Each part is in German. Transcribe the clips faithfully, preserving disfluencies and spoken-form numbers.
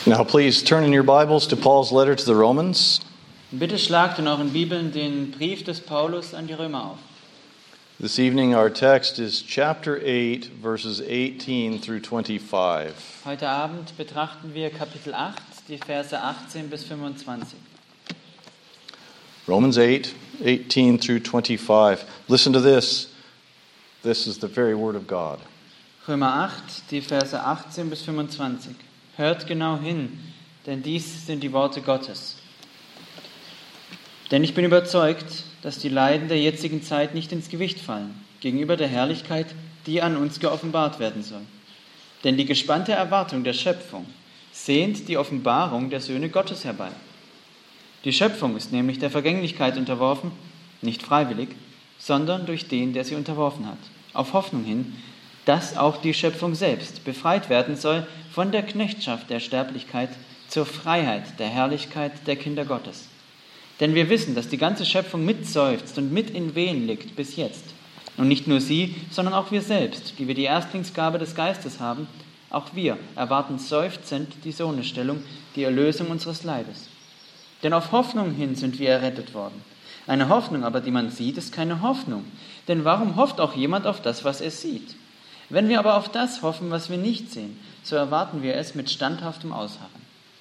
Now please turn in your Bibles to Paul's letter to the Romans. Bitte schlagt in euren Bibeln den Brief des Paulus an die Römer auf. This evening our text is chapter eight, verses eighteen through twenty-five. Heute Abend betrachten wir Kapitel acht, die Verse achtzehn bis fünfundzwanzig. Romans eight, eighteen through twenty-five. Listen to this. This is the very word of God. Römer acht, die Verse achtzehn bis fünfundzwanzig. Hört genau hin, denn dies sind die Worte Gottes. Denn ich bin überzeugt, dass die Leiden der jetzigen Zeit nicht ins Gewicht fallen, gegenüber der Herrlichkeit, die an uns geoffenbart werden soll. Denn die gespannte Erwartung der Schöpfung sehnt die Offenbarung der Söhne Gottes herbei. Die Schöpfung ist nämlich der Vergänglichkeit unterworfen, nicht freiwillig, sondern durch den, der sie unterworfen hat, auf Hoffnung hin, dass auch die Schöpfung selbst befreit werden soll von der Knechtschaft der Sterblichkeit zur Freiheit der Herrlichkeit der Kinder Gottes. Denn wir wissen, dass die ganze Schöpfung mitseufzt und mit in Wehen liegt bis jetzt. Und nicht nur sie, sondern auch wir selbst, die wir die Erstlingsgabe des Geistes haben, auch wir erwarten seufzend die Sohnesstellung, die Erlösung unseres Leibes. Denn auf Hoffnung hin sind wir errettet worden. Eine Hoffnung aber, die man sieht, ist keine Hoffnung. Denn warum hofft auch jemand auf das, was er sieht? Wenn wir aber auf das hoffen, was wir nicht sehen, so erwarten wir es mit standhaftem Ausharren.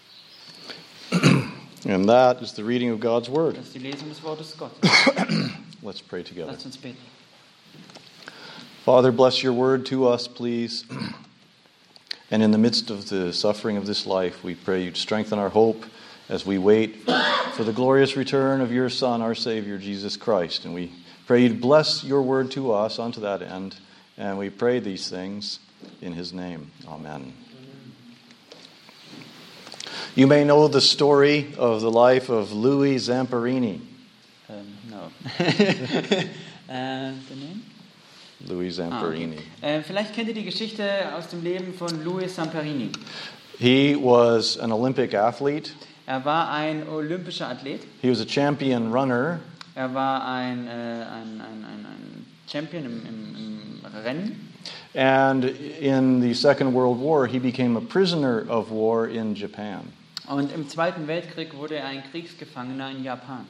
And that is the reading of God's word. Das ist die Lesung des Wortes Gottes. Let's pray together. Lasst uns beten. Father, bless your word to us, please. And in the midst of the suffering of this life, we pray you'd strengthen our hope as we wait for the glorious return of your Son, our Savior, Jesus Christ. And we pray you'd bless your word to us unto that end. And we pray these things in his name. Amen. You may know the story of the life of Louis Zamperini. Um, no. uh, the name? Louis Zamperini. Ah, okay. uh, vielleicht kennt ihr die Geschichte aus dem Leben von Louis Zamperini. He was an Olympic athlete. Er war ein olympischer Athlet. He was a champion runner. Er war ein, äh, ein, ein, ein, ein Champion im, im, im Rennen. And in the Second World War, he became a prisoner of war in Japan. Und im Zweiten Weltkrieg wurde er ein Kriegsgefangener in Japan.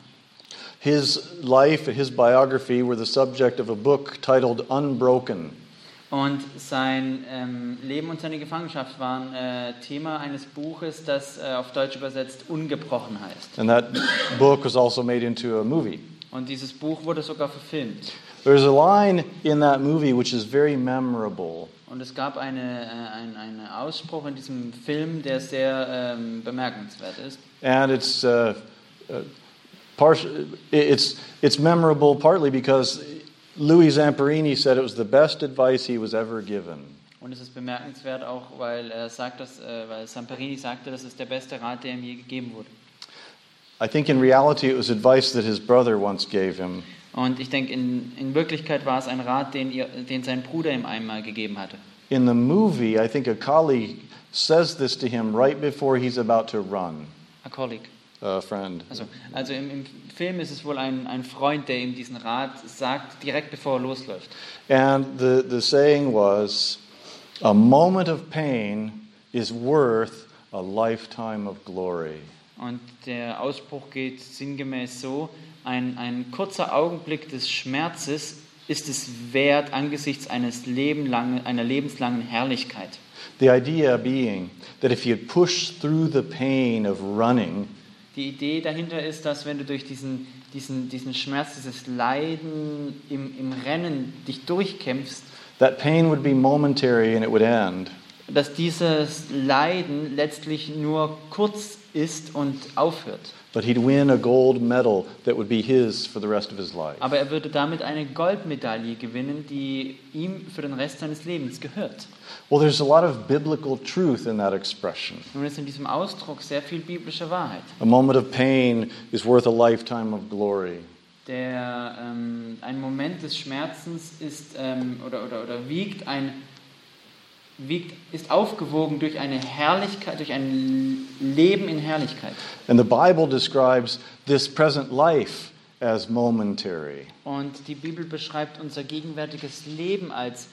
His life, his biography were the subject of a book titled Unbroken. Und sein ähm, Leben und seine Gefangenschaft waren äh, Thema eines Buches, das äh, auf Deutsch übersetzt Ungebrochen heißt. And that book was also made into a movie. Und dieses Buch wurde sogar verfilmt. There's a line in that movie which is very memorable. Und es gab eine, äh, ein, einen Ausspruch in diesem Film, der sehr ähm, bemerkenswert ist. And it's uh, uh, part, it's it's memorable partly because Louis Zamperini said it was the best advice he was ever given. Und es ist bemerkenswert auch, weil er sagt, dass, äh, weil Zamperini sagte, das ist der beste Rat, der ihm je gegeben wurde. I think in reality it was advice that his brother once gave him. Und ich denke, in, in Wirklichkeit war es ein Rat, den, ihr, den sein Bruder ihm einmal gegeben hatte. In the movie, I think a colleague says this to him right before he's about to run. A colleague. A friend. Also, also im, im Film ist es wohl ein, ein Freund, der ihm diesen Rat sagt, direkt bevor er losläuft. And the, the saying was, a moment of pain is worth a lifetime of glory. Und der Ausspruch geht sinngemäß so, ein, ein kurzer Augenblick des Schmerzes ist es wert angesichts eines lebenlangen, einer lebenslangen Herrlichkeit. The idea being that if you push through the pain of running, die Idee dahinter ist, dass wenn du durch diesen, diesen, diesen Schmerz, dieses Leiden im, im Rennen dich durchkämpfst, that pain would be momentary and it would end. Dass dieses Leiden letztlich nur kurz ist und aufhört. But he'd win a gold medal that would be his for the rest of his life. Aber er würde damit eine Goldmedaille gewinnen, die ihm für den Rest seines Lebens gehört. Well, there's a lot of biblical truth in that expression. Nun ist in diesem Ausdruck sehr viel biblische Wahrheit. A moment of pain is worth a lifetime of glory. Der, ähm, ein Moment des Schmerzens ist ähm, oder, oder, oder wiegt ein wiegt, ist aufgewogen durch eine Herrlichkeit, durch ein Leben in Herrlichkeit. And the Bible describes this present life as momentary. Und die Bibel beschreibt unser gegenwärtiges Leben als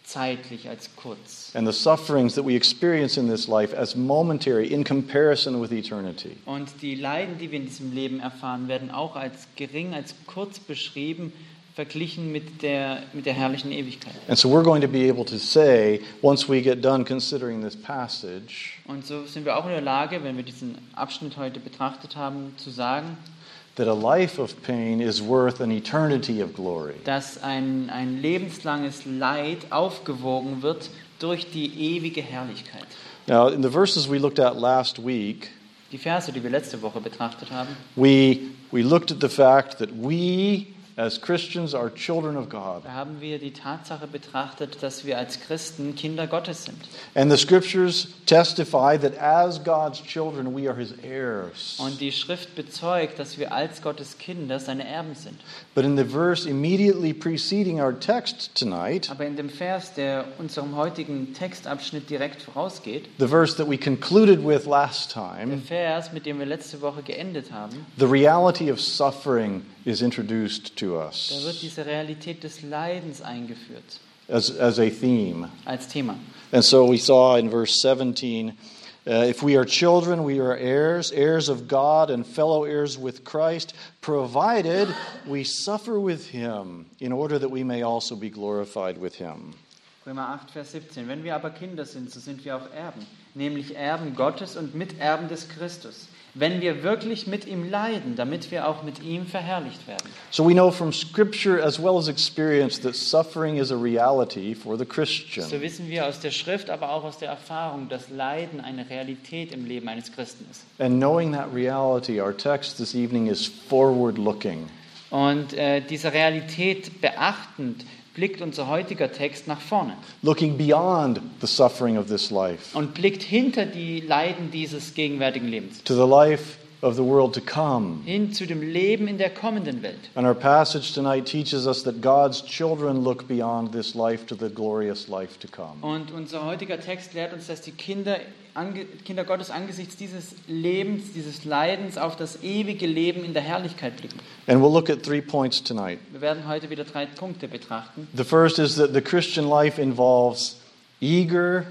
zeitlich, als kurz. And the sufferings that we experience in this life as momentary in comparison with eternity. Und die Leiden, die wir in diesem Leben erfahren, werden auch als gering, als kurz beschrieben, verglichen mit der, mit der herrlichen Ewigkeit. And so we're going to be able to say, once we get done considering this passage, Und so sind wir auch in der Lage, wenn wir diesen Abschnitt heute betrachtet haben, zu sagen, that a life of pain is worth an eternity of glory. dass ein, ein lebenslanges Leid aufgewogen wird durch die ewige Herrlichkeit. Now, in the verses we looked at last week, Die Verse, die wir letzte Woche betrachtet haben, we we looked at the fact that we as Christians are children of God. da haben wir die Tatsache betrachtet, dass wir als Christen Kinder Gottes sind. And the scriptures testify that as God's children we are his heirs. Und die Schrift bezeugt, dass wir als Gottes Kinder seine Erben sind. But in the verse immediately preceding our text tonight, Aber in dem Vers, der unserem heutigen Textabschnitt direkt vorausgeht, the verse that we concluded with last der time, Vers, mit dem wir letzte Woche geendet haben, the reality of suffering is introduced to da us wird diese Realität des Leidens eingeführt as, as a theme. als Thema. And so we saw in verse seventeen, uh, if we are children, we are heirs, heirs of God and fellow heirs with Christ, provided we suffer with him, in order that we may also be glorified with him. Römer acht, Vers siebzehn. Wenn wir aber Kinder sind, so sind wir auch Erben, nämlich Erben Gottes und Miterben des Christus. Wenn wir wirklich mit ihm leiden, damit wir auch mit ihm verherrlicht werden. So we know from Scripture as well as experience that suffering is a reality for the Christian. So wissen wir aus der Schrift, aber auch aus der Erfahrung, dass Leiden eine Realität im Leben eines Christen ist. And knowing that reality, our text this evening is forward-looking. Und äh, diese Realität beachtend, blickt unser heutiger Text nach vorne Looking beyond the suffering of this life und blickt hinter die Leiden dieses gegenwärtigen Lebens, to the life of the world to come. hin zu dem Leben in der kommenden Welt. And our passage tonight teaches us that God's children look beyond this life to the glorious life to come. Und unser heutiger Text lehrt uns, dass die Kinder, ange, Kinder Gottes angesichts dieses Lebens, dieses Leidens auf das ewige Leben in der Herrlichkeit blicken. And we'll look at three points tonight. Wir werden heute wieder drei Punkte betrachten. The first is that the Christian life involves eager,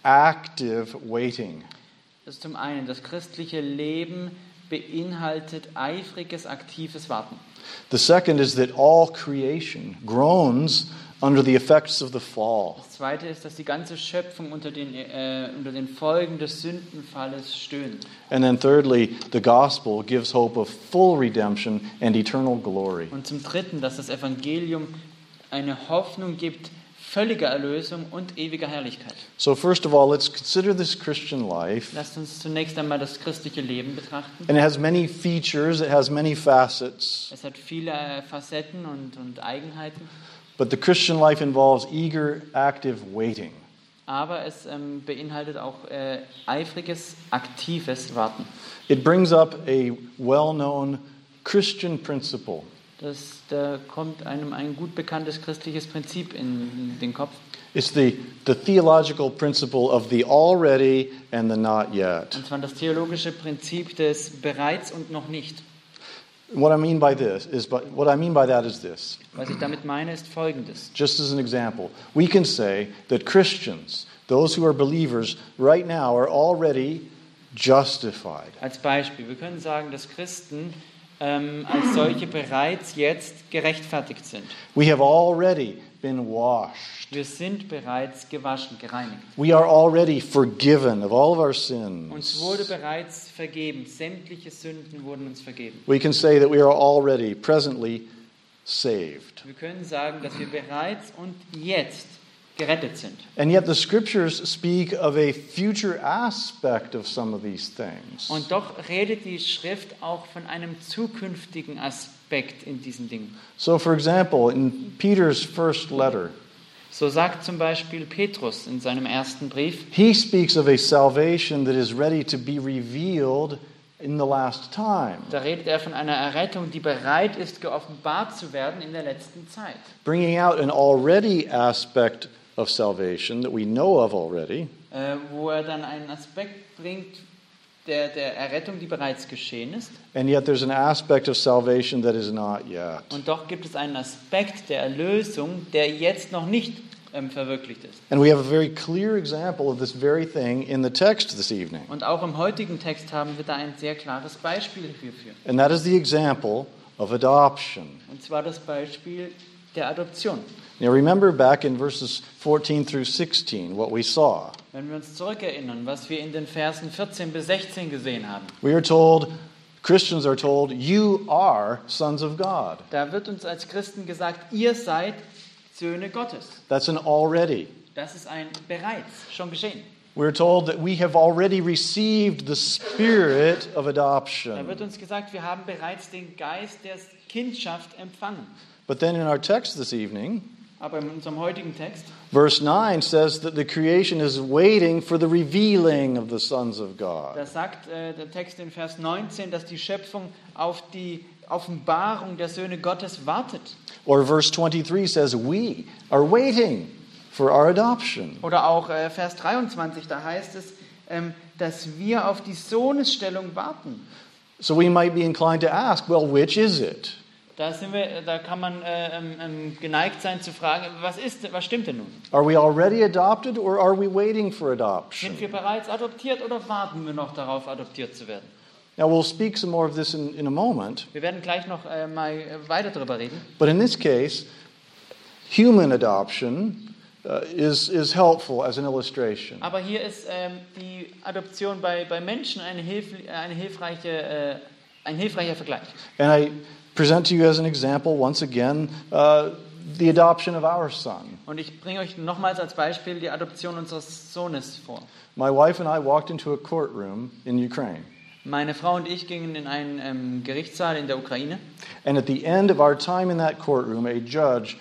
active waiting. Das ist zum einen, das christliche Leben beinhaltet eifriges, aktives Warten. The second is that all creation groans under the effects of the fall. Das zweite ist, dass die ganze Schöpfung unter den, äh, unter den Folgen des Sündenfalles stöhnt. And then thirdly, the gospel gives hope of full redemption and eternal glory. Und zum dritten, dass das Evangelium eine Hoffnung gibt, völlige Erlösung und ewiger Herrlichkeit. So first of all, let's consider this Christian life. Lasst uns zunächst einmal das christliche Leben betrachten. And it has many features, it has many facets. Es hat viele äh, Facetten und, und Eigenheiten, But the Christian life involves eager, active waiting. aber es ähm, beinhaltet auch äh, eifriges, aktives Warten. It brings up a well-known Christian principle. Das, da kommt einem ein gut bekanntes christliches Prinzip in den Kopf. It's the, the theological principle of the already and the not yet. Und zwar das theologische Prinzip des Bereits und noch nicht. What I mean by this is, but what I mean by that is this. Was ich damit meine, ist Folgendes. Just as an example, we can say that Christians, those who are believers, right now are already justified. Als Beispiel, wir können sagen, dass Christen ähm, als solche bereits jetzt gerechtfertigt sind. We have already been washed. Wir sind bereits gewaschen, gereinigt. We are already forgiven of all of our sins. Uns wurde bereits vergeben, sämtliche Sünden wurden uns vergeben. We can say that we are already, presently, saved. Wir können sagen, dass wir bereits und jetzt gerettet sind. And yet the scriptures speak of a future aspect of some of these things. Und doch redet die Schrift auch von einem zukünftigen Aspekt in diesen Dingen. So for example, in Peter's first letter, So sagt zum Beispiel Petrus in seinem ersten Brief, he speaks of a salvation that is ready to be revealed in the last time, da redet er von einer Errettung, die bereit ist, geoffenbart zu werden in der letzten Zeit. bringing out an already aspect of salvation that we know of already, Äh, wo er dann einen Aspekt bringt der, der Errettung, die bereits geschehen ist. and yet there's an aspect of salvation that is not yet. Und doch gibt es einen Aspekt der Erlösung, der jetzt noch nicht ähm, verwirklicht ist. And we have a very clear example of this very thing in the text this evening. Und auch im heutigen Text haben wir da ein sehr klares Beispiel hierfür. And that is the example of adoption. Und zwar das Beispiel der Adoption. Now remember back in verses fourteen through sixteen what we saw. Wenn wir uns zurückerinnern, was wir in den Versen vierzehn bis sechzehn gesehen haben. We are told, Christians are told, you are sons of God. Da wird uns als Christen gesagt, ihr seid Söhne Gottes. That's an already. Das ist ein bereits, schon geschehen. We're told that we have already received the spirit of Da adoption. wird uns gesagt, wir haben bereits den Geist der Kindschaft empfangen. But then in our text this evening, Aber in unserem heutigen Text, verse nine says that the creation is waiting for the revealing of the sons of God. da sagt äh, der Text in Vers neunzehn, dass die Schöpfung auf die Offenbarung der Söhne Gottes wartet. Or verse twenty-three says we are waiting for our adoption. Oder auch äh, Vers dreiundzwanzig, da heißt es, ähm, dass wir auf die Sohnesstellung warten. So we might be inclined to ask, well, which is it? Da, sind wir, da kann man äh, ähm, geneigt sein zu fragen, was, ist, was stimmt denn nun? Are we already adopted or are we waiting for adoption? Sind wir bereits adoptiert oder warten wir noch darauf, adoptiert zu werden? Now we'll speak some more of this in, in a moment, Wir werden gleich noch äh, mal äh, weiter darüber reden. but in this case, human adoption uh, is, is helpful as an illustration. Aber hier ist ähm, die Adoption bei, bei Menschen eine, Hilf, eine hilfreiche, äh, ein hilfreicher Vergleich. And I present to you as an example, once again, uh, the adoption of our son. Und ich bringe euch nochmals als Beispiel die Adoption unseres Sohnes vor. My wife and I walked into a courtroom in Ukraine. Meine Frau und ich gingen in einen ähm, Gerichtssaal in der Ukraine. And at the end of our time in that courtroom, a judge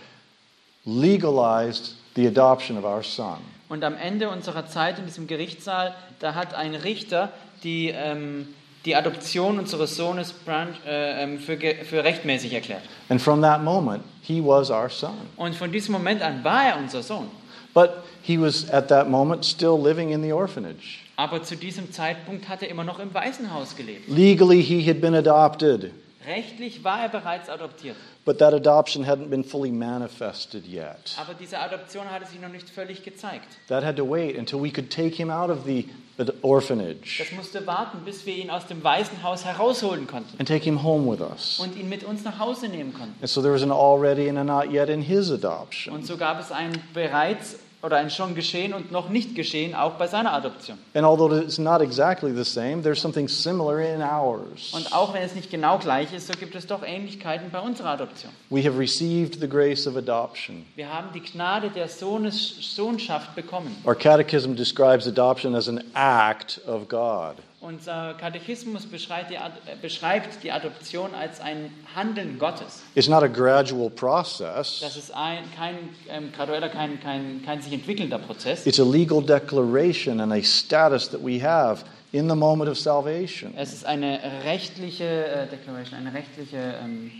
legalized the adoption of our son. Und am Ende unserer Zeit in diesem Gerichtssaal, da hat ein Richter die, ähm, die Adoption unseres Sohnes Branch, äh, ähm, für, ge- für rechtmäßig erklärt. And from that moment, he was our son. Und von diesem Moment an war er unser Sohn. But he was at that moment still living in the orphanage. Aber zu diesem Zeitpunkt hat er immer noch im Waisenhaus gelebt. Legally, he had been adopted, Rechtlich war er bereits adoptiert. but that adoption hadn't been fully manifested yet. Aber diese Adoption hatte sich noch nicht völlig gezeigt. That had to wait until we could take him out of the the orphanage Das musste warten, bis wir ihn aus dem Waisenhaus herausholen konnten and take him home with us. und ihn mit uns nach Hause nehmen konnten. And so there was an already and a not yet in his adoption. Und so gab es ein bereits oder ein schon geschehen und noch nicht geschehen, auch bei seiner Adoption. And although it's not exactly the same, there's something similar in ours. Und auch wenn es nicht genau gleich ist, so gibt es doch Ähnlichkeiten bei unserer Adoption. We have received the grace of adoption. Wir haben die Gnade der Sohnes, Sohnschaft bekommen. Our catechism describes adoption as an act of God. Unser Katechismus beschreibt die, Ad- äh, beschreibt die Adoption als ein Handeln Gottes. It's not a gradual process. Das ist ein, kein ähm, gradueller, kein, kein, kein sich entwickelnder Prozess. It's a legal declaration and a status that we have in the moment of salvation. Es ist eine rechtliche äh, Declaration, eine rechtliche ähm,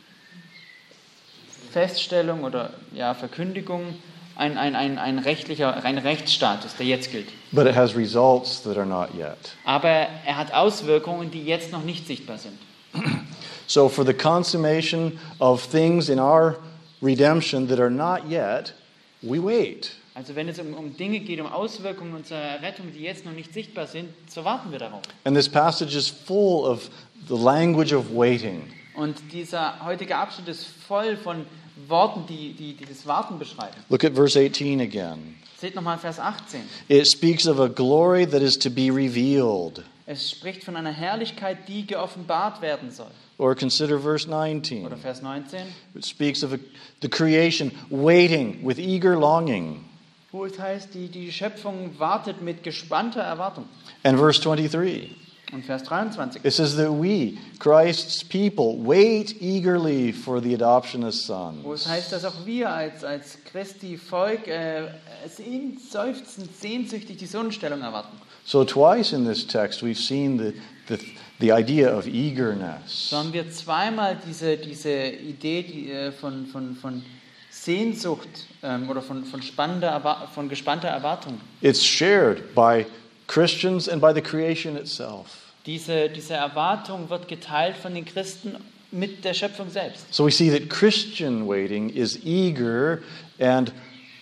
Feststellung oder ja, Verkündigung, ein, ein, ein, ein rechtlicher, ein Rechtsstatus, der jetzt gilt. But it has results that are not yet. Aber er hat Auswirkungen, die jetzt noch nicht sichtbar sind. So for the consummation of things in our redemption that are not yet, we wait. Also wenn es um, um Dinge geht, um Auswirkungen unserer Rettung, die jetzt noch nicht sichtbar sind, so warten wir darauf. And this passage is full of the language of waiting. Und dieser heutige Abschnitt ist voll von Worten, die, die, die das Warten beschreiben. Look at verse eighteen again. Seht nochmal Vers achtzehn. It speaks of a glory that is to be revealed. Es spricht von einer Herrlichkeit, die geoffenbart werden soll. Or consider verse nineteen. Oder Vers neunzehn, It speaks of a, the creation waiting with eager longing. wo es heißt, die, die Schöpfung wartet mit gespannter Erwartung. And verse twenty-three. Und Vers dreiundzwanzig. It says that we, Christ's people, wait eagerly for the adoption as Wo es sons. heißt, dass auch wir als, als Christi Volk äh, sehn- seufzend, sehnsüchtig die Sohnenstellung erwarten. So twice in this text we've seen the, the, the idea of eagerness. So haben wir zweimal diese, diese Idee die, äh, von, von, von Sehnsucht ähm, oder von, von, spannender, Erwa- von gespannter Erwartung. It's shared by Christians and by the creation itself. Diese, diese Erwartung wird geteilt von den Christen mit der Schöpfung selbst. So we see that Christian waiting is eager and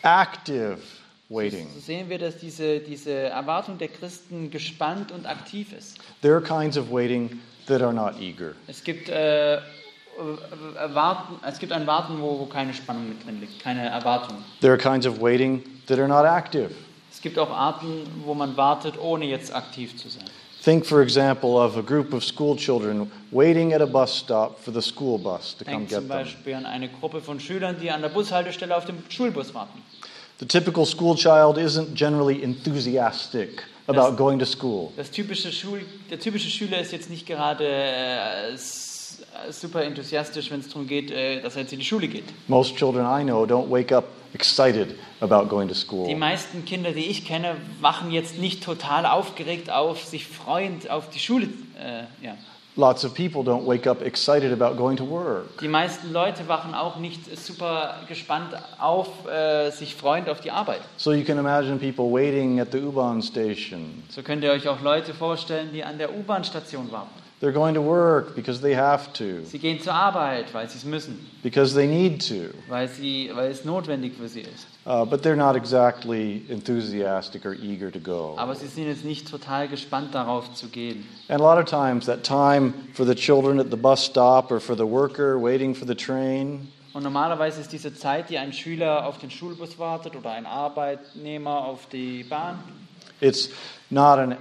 active waiting. So sehen wir, dass diese, diese Erwartung der Christen gespannt und aktiv ist. There are kinds of waiting that are not eager. Es gibt, äh, Erwarten, es gibt ein Warten, wo, wo keine Spannung mit drin liegt, keine Erwartung. There are kinds of waiting that are not active. Es gibt auch Arten, wo man wartet, ohne jetzt aktiv zu sein. Think, for example, of a group of school children waiting at a bus stop for the school bus to come Denkt zum get them. Beispiel an eine Gruppe von Schülern, die an der Bushaltestelle auf dem Schulbus warten. The typical school child isn't generally enthusiastic about going to school. Das typische Schul, der typische Schüler ist jetzt nicht gerade äh, s- super enthusiastisch, wenn es darum geht, äh, dass er jetzt in die Schule geht. Most children I know don't wake up excited about going to Die school. meisten Kinder, die ich kenne, wachen jetzt nicht total aufgeregt auf, sich freuend auf die Schule. Äh, ja. Lots of people don't wake up excited about going to work. Die meisten Leute wachen auch nicht super gespannt auf, äh, sich freuend auf die Arbeit. So you can imagine people waiting at the U-Bahn station. So könnt ihr euch auch Leute vorstellen, die an der U-Bahn-Station warten. They're going to work because they have to, Sie gehen zur Arbeit, weil sie es müssen, because they need to. weil, sie, weil es notwendig für sie ist. Uh, but they're not exactly enthusiastic or eager to go. Aber sie sind jetzt nicht total gespannt darauf zu gehen. And a lot of times that time for the children at the bus stop or for the worker waiting for the train, Und normalerweise ist diese Zeit, die ein Schüler auf den Schulbus wartet oder ein Arbeitnehmer auf die Bahn, it's not an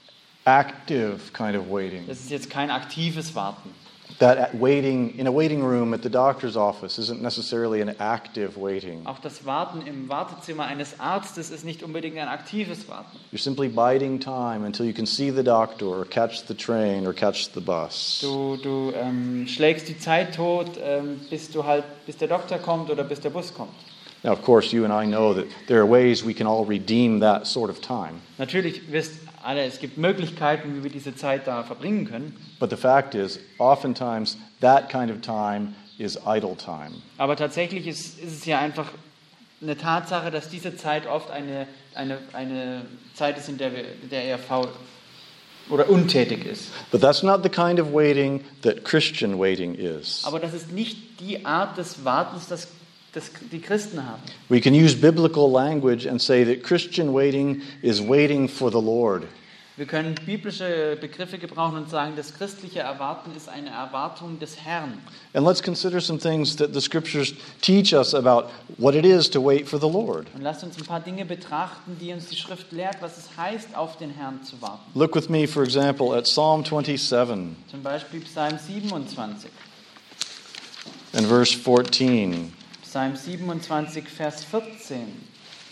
active kind of waiting. das ist jetzt kein aktives Warten. That at waiting in a waiting room at the doctor's office isn't necessarily an active waiting. Auch das Warten im Wartezimmer eines Arztes ist nicht unbedingt ein aktives Warten. You're simply biding time until you can see the doctor or catch the train or catch the bus. Du, du ähm, schlägst die Zeit tot, ähm, bis, du halt, bis der Doktor kommt oder bis der Bus kommt. Now, of course, you and I know that there are ways we can all redeem that sort of time. Natürlich wisst alle, es gibt Möglichkeiten, wie wir diese Zeit da verbringen können. But the fact is, oftentimes, that kind of time is idle time. Aber tatsächlich ist, ist es ja einfach eine Tatsache, dass diese Zeit oft eine, eine, eine Zeit ist, in der, wir, in der er faul oder untätig ist. But that's not the kind of waiting that Christian waiting is. Aber das ist nicht die Art des Wartens, das, das die Christen haben. We can use biblical language and say that Christian waiting is waiting for the Lord. Wir können biblische Begriffe gebrauchen und sagen, das christliche Erwarten ist eine Erwartung des Herrn. And let's consider some things that the scriptures teach us about what it is to wait for the Lord. Und lasst uns ein paar Dinge betrachten, die uns die Schrift lehrt, was es heißt, auf den Herrn zu warten. Look with me, for example, at Psalm twenty-seven Zum Beispiel Psalm siebenundzwanzig. and verse fourteen. Psalm siebenundzwanzig, Vers vierzehn.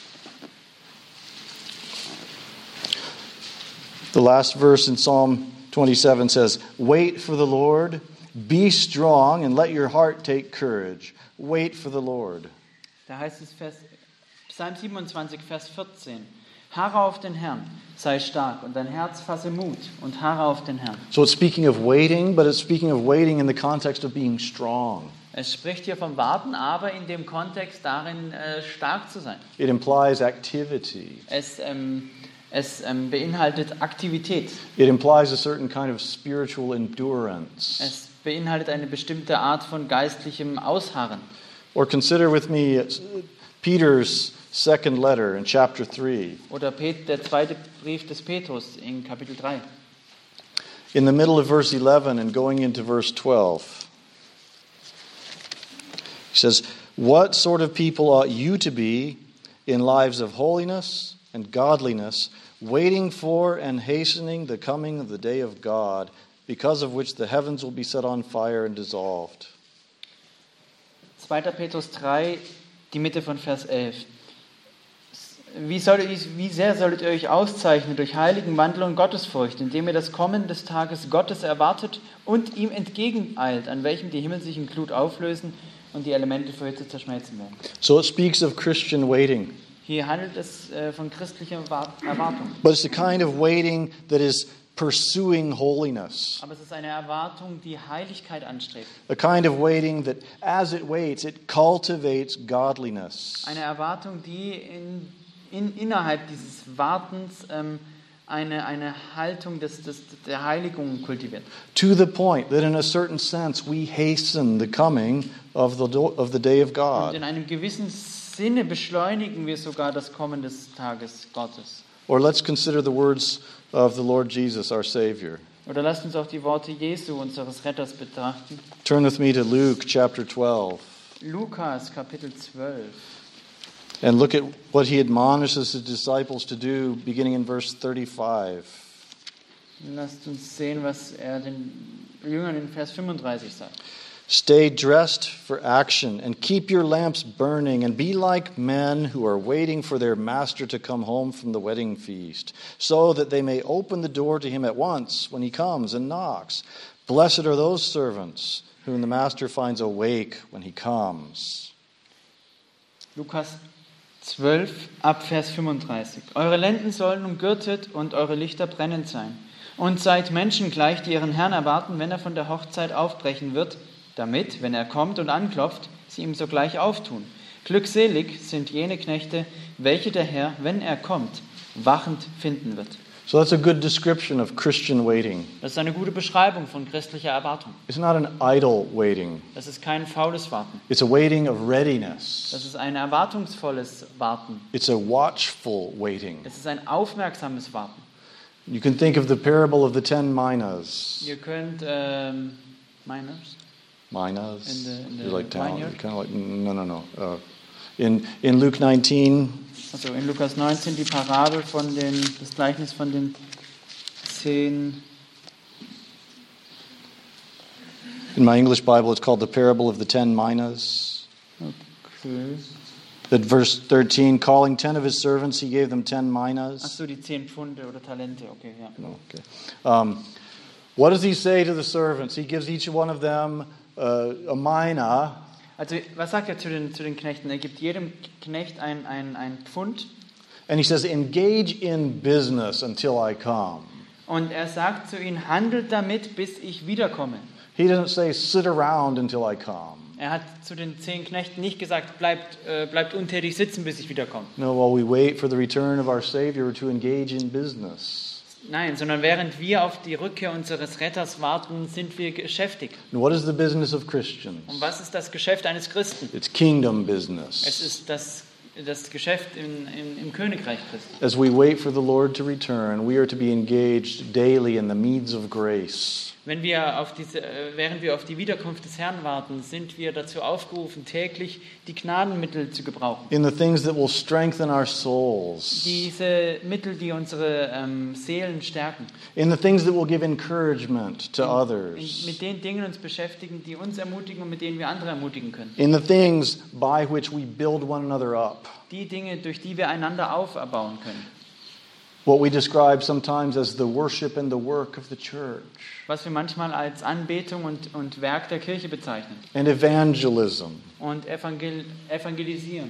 The last verse in Psalm twenty-seven says, "Wait for the Lord, be strong, and let your heart take courage. Wait for the Lord." Da heißt es Vers, Psalm siebenundzwanzig, Vers vierzehn. Harre auf den Herrn, sei stark und dein Herz fasse Mut und harre auf den Herrn. So it's speaking of waiting, but it's speaking of waiting in the context of being strong. Es spricht hier vom Warten, aber in dem Kontext darin, äh, stark zu sein. It implies activity. Es, ähm, es ähm, beinhaltet Aktivität. It implies a certain kind of spiritual endurance. Es beinhaltet eine bestimmte Art von geistlichem Ausharren. Or consider with me it's Peter's second letter in chapter three. Oder Pet, der zweite Brief des Petrus in Kapitel drei. In the middle of verse eleven and going into verse twelve. He says, "What sort of people ought you to be in lives of holiness and godliness, waiting for and hastening the coming of the day of God, because of which the heavens will be set on fire and dissolved?" zweiter Petrus drei, die Mitte von Vers elf. Wie, solltet ihr, wie sehr solltet ihr euch auszeichnen durch heiligen Wandel und Gottesfurcht, indem ihr das Kommen des Tages Gottes erwartet und ihm entgegeneilt, an welchem die Himmel sich in Glut auflösen und die Elemente für Hitze zerschmelzen werden. So it speaks of Christian waiting. Hier handelt es äh, von christlicher Erwartung. But it's the kind of waiting that is pursuing holiness. Aber es ist eine Erwartung, die Heiligkeit anstrebt. A kind of waiting that, as it waits, it cultivates godliness. Eine Erwartung, die in, in, innerhalb dieses Wartens ähm, eine, eine Haltung des, des, der Heiligung kultiviert. To the point that in a certain sense we hasten the coming of the, do- of the day of Und God. in einem gewissen Sinne beschleunigen wir sogar das Kommen des Tages Gottes. Or let's consider the words of the Lord Jesus, our Savior. Oder lasst uns auch die Worte Jesu, unseres Retters, betrachten. Turn with me to Luke chapter twelve. Lukas, Kapitel zwölf. And look at what he admonishes his disciples to do, beginning in verse thirty-five. Lasst uns sehen, was er den Jüngern in Vers fünfunddreißig sagt. Stay dressed for action and keep your lamps burning and be like men who are waiting for their master to come home from the wedding feast, so that they may open the door to him at once when he comes and knocks. Blessed are those servants whom the master finds awake when he comes. Lukas zwölf, ab Vers fünfunddreißig. Eure Lenden sollen umgürtet und eure Lichter brennend sein. Und seid Menschen gleich, die ihren Herrn erwarten, wenn er von der Hochzeit aufbrechen wird, damit, wenn er kommt und anklopft, sie ihm sogleich auftun. Glückselig sind jene Knechte, welche der Herr, wenn er kommt, wachend finden wird. So that's a good description of Christian waiting. Das ist eine gute Beschreibung von christlicher Erwartung. It's not an idle waiting. Das ist kein faules Warten. It's a waiting of readiness. Das ist ein erwartungsvolles Warten. It's a watchful waiting. Es ist ein aufmerksames Warten. You can think of the parable of the ten minas. Ihr könnt ähm, Miners? Minas? In the- in the You're like town. vineyard? Kind of like no, no, no. Uh, in in Luke nineteen, Also in Lukas neunzehn die Parabel von den, das Gleichnis von den zehn. in my English Bible, it's called the parable of the ten minas. Okay. At verse thirteen, calling ten of his servants, he gave them ten minas. Achso, die zehn Pfunde oder Talente, okay, ja. Okay. Um, what does he say to the servants? He gives each one of them uh, a mina. Also was sagt er zu den, zu den Knechten? Er gibt jedem Knecht ein, ein, ein Pfund And he says, engage in business until I come. und er sagt zu ihnen, handelt damit, bis ich wiederkomme. He doesn't say, sit around until I come. Er hat zu den zehn Knechten nicht gesagt, bleibt, äh, bleibt untätig sitzen, bis ich wiederkomme. No, while we wait for the return of our Savior to engage in business. Nein, sondern während wir auf die Rückkehr unseres Retters warten, sind wir beschäftigt. And what is the business of Christians? Und was ist das Geschäft eines Christen? It's kingdom Es business. ist das, das Geschäft im, im, im Königreich Christi. As we wait for the Lord to return, we are to be engaged daily in the means of grace. Wenn wir auf diese, äh, während wir auf die Wiederkunft des Herrn warten, sind wir dazu aufgerufen, täglich die Gnadenmittel zu gebrauchen. In the things that will strengthen our souls. Diese Mittel, die unsere ähm, Seelen stärken. In the things that will give encouragement to In, others. mit den Dingen uns beschäftigen, die uns ermutigen und mit denen wir andere ermutigen können. In the things by which we build one another up. Die Dinge, durch die wir einander auferbauen können. What we describe sometimes as the worship and the work of the church. Was wir manchmal als Anbetung und, und Werk der Kirche bezeichnen. And evangelism. Und evangel evangelisieren.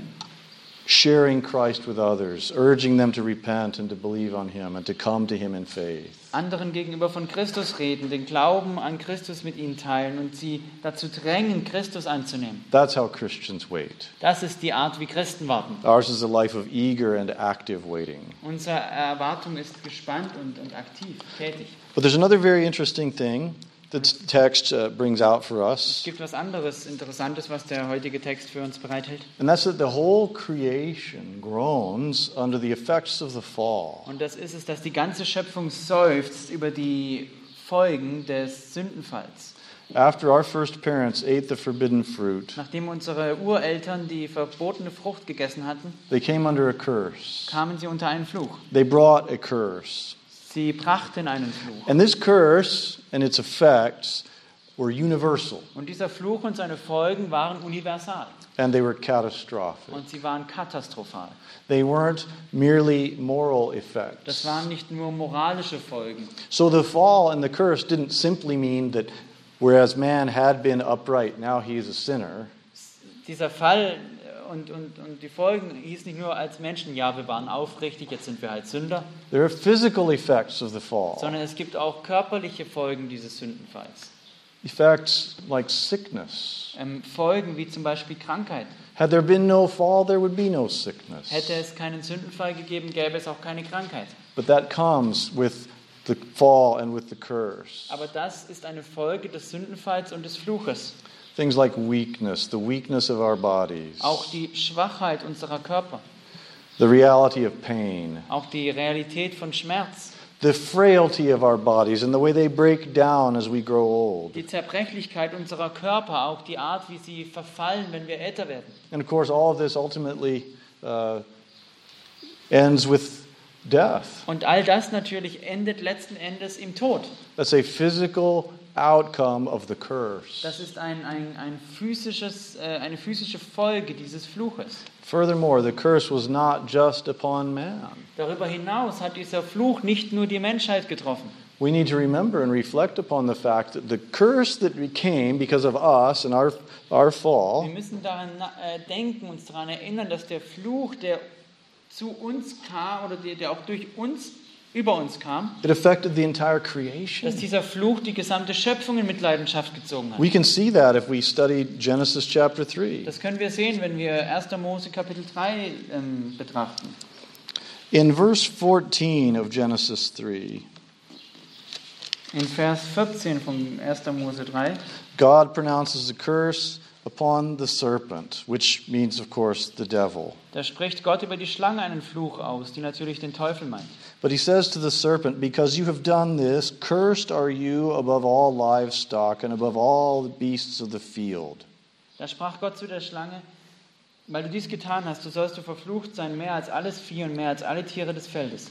Sharing Christ with others, urging them to repent and to believe on Him and to come to Him in faith. Anderen gegenüber von Christus reden, den Glauben an Christus mit ihnen teilen und sie dazu drängen, Christus anzunehmen. That's how Christians wait. Das ist die Art, wie Christen warten. Ours is a life of eager and active waiting. Unsere Erwartung ist gespannt und, und aktiv, tätig. But there's another very interesting thing that the text uh, brings out for Es us, gibt was anderes Interessantes, was der heutige Text für uns bereithält. and that's that the whole creation groans under the effects of the fall. Und das ist es, dass die ganze Schöpfung seufzt über die Folgen des Sündenfalls. After our first parents ate the forbidden fruit, Nachdem unsere Ureltern die verbotene Frucht gegessen hatten, they came under a curse. kamen sie unter einen Fluch. They brought a curse. Sie brachten einen Fluch. And this curse and its effects were universal, Und dieser Fluch und seine Folgen waren universal. and they were catastrophic. Und sie waren katastrophal. They weren't merely moral Das effects. waren nicht nur moralische Folgen. So the fall and the curse didn't simply mean that whereas man had been upright, now he is a sinner. Dieser Fall und, und, und die Folgen hieß nicht nur als Menschen, ja, wir waren aufrichtig, jetzt sind wir halt Sünder, There are physical effects of the fall, sondern es gibt auch körperliche Folgen dieses Sündenfalls. effects like sickness. Ähm, Folgen wie zum Beispiel Krankheit. Had there been no fall, there would be no sickness. Hätte es keinen Sündenfall gegeben, gäbe es auch keine Krankheit. But that comes with the fall and with the curse. Aber das ist eine Folge des Sündenfalls und des Fluches. Things like weakness, the weakness of our bodies, auch die Schwachheit unserer Körper, the reality of pain, auch die Realität von Schmerz, the frailty of our bodies and the way they break down as we grow old. die Zerbrechlichkeit unserer Körper, auch die Art, wie sie verfallen, wenn wir älter werden. And of course, all of this ultimately uh, ends with death. Und all das natürlich endet letzten Endes im Tod. That's a physical outcome of the curse. Das ist ein, ein, ein physisches, äh, eine physische Folge dieses Fluches. Furthermore, the curse was not just upon man. Darüber hinaus hat dieser Fluch nicht nur die Menschheit getroffen. We need to remember and reflect upon the fact that the curse that came because of us and our, our Wir fall müssen daran äh, denken, uns daran erinnern, dass der Fluch, der zu uns kam oder der, der auch durch uns, über uns kam, it affected the entire dass creation. dieser Fluch die gesamte Schöpfung in Mitleidenschaft gezogen hat. We can see that if we study Genesis chapter three. Das können wir sehen, wenn wir erster Mose Kapitel drei ähm, betrachten. In verse fourteen of Genesis three, In Vers vierzehn von erster Mose drei, God pronounces the curse upon the serpent, which means, of course, the devil. da spricht Gott über die Schlange einen Fluch aus, die natürlich den Teufel meint. But he says to the serpent, because you have done this, cursed are you above all livestock and above all the beasts of the field. Da sprach Gott zu der Schlange, weil du dies getan hast, so sollst du verflucht sein, mehr als alles Vieh und mehr als alle Tiere des Feldes.